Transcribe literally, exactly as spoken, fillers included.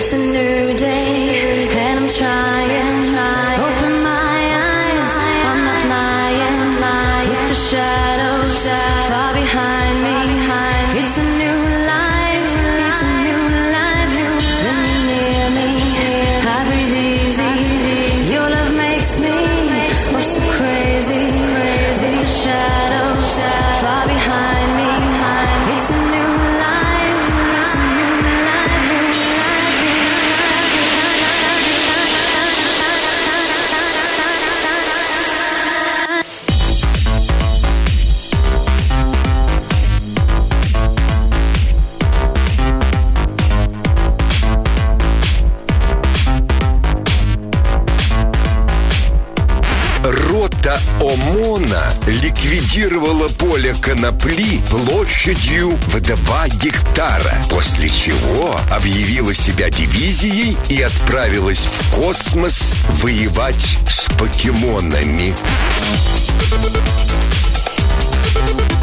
It's a new day, and I'm trying. Open my eyes, I'm not lying. Put the shadows far behind me. It's a new life, it's a new life. When you're near me, I breathe easy. Your love makes me oh so crazy. Put the shadows far behind me. It's a new life, it's a new life, new Рота ОМОНа ликвидировала поле конопли площадью в два гектара, после чего объявила себя дивизией и отправилась в космос воевать с покемонами.